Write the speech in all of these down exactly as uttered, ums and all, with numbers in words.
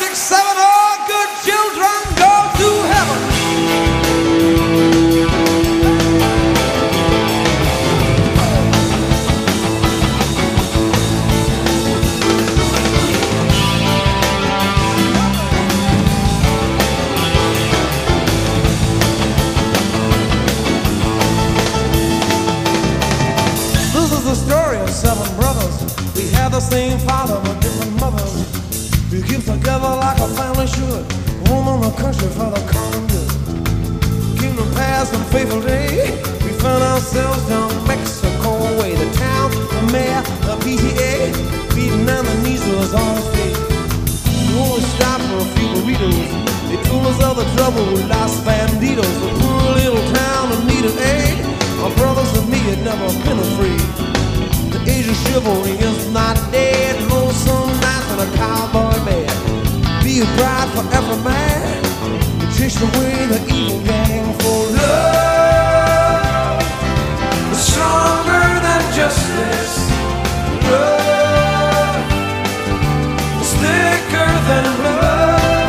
six, seven, all good children go to heaven. This is the story of seven brothers. We had the same father but different mothers. We keep together like a family should. Home on the country for the common good. Kingdom past and faithful day. We found ourselves down Mexico way. The town, the mayor, the P T A, beating down the knees was on his face. We only stopped for a few burritos. They told us of the trouble with Los Banditos. The poor little town that needed aid. My brothers and me had never been afraid. The age of chivalry is not dead. Lonesome nights and a cowboy band. Be a bride for every man. Chase away the evil gang for love. It's stronger than justice. Love. It's thicker than blood.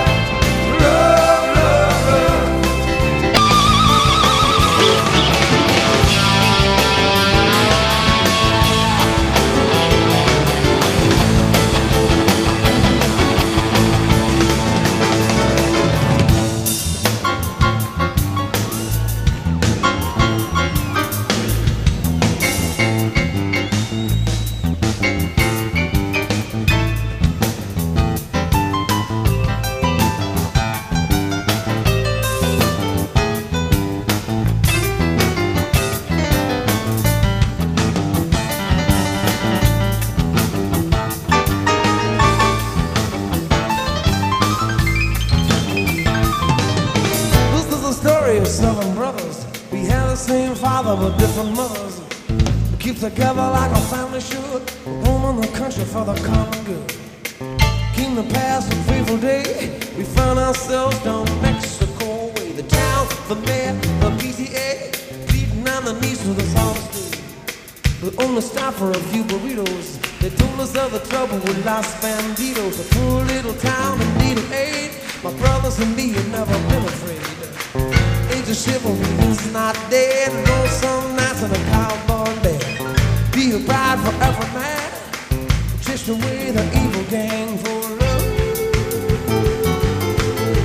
Seven brothers, we had the same father but different mothers. We keep together like a family should. Home in the country for the common good. Came the past and faithful day. We found ourselves down Mexico way. The town, the mayor, the P T A, beating on the knees with us all day. We only stopped for a few burritos. They told us of the trouble with Los Banditos. A poor little town that needed aid. My brothers and me had never been afraid. Age of chivalry is not dead. No some nights in a cowboy band. Be a bride for every man. Chase away the evil gang for